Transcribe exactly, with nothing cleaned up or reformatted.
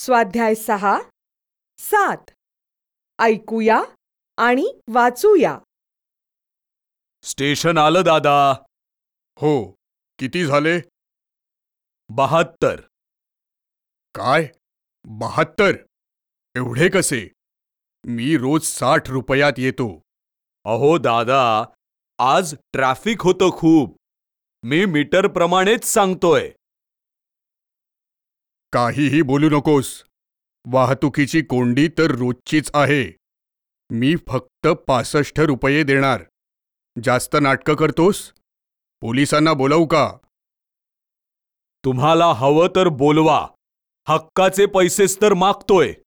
स्वाध्याय सहा सात. ऐकूया आणि वाचूया. स्टेशन आलं दादा. हो, किती झाले? बहात्तर. काय? बहात्तर? एवढे कसे? मी रोज साठ रुपयात येतो. अहो दादा, आज ट्रॅफिक होतं खूप. मी मीटर प्रमाणेच सांगतोय. काहीही बोलू नकोस. वाहतुकीची कोंडी तर रोजचीच आहे. मी फक्त पासष्ट रुपये देणार. जास्त नाटकं करतोस? पोलिसांना बोलवू का? तुम्हाला हवं तर बोलवा. हक्काचे पैसेच तर मागतोय.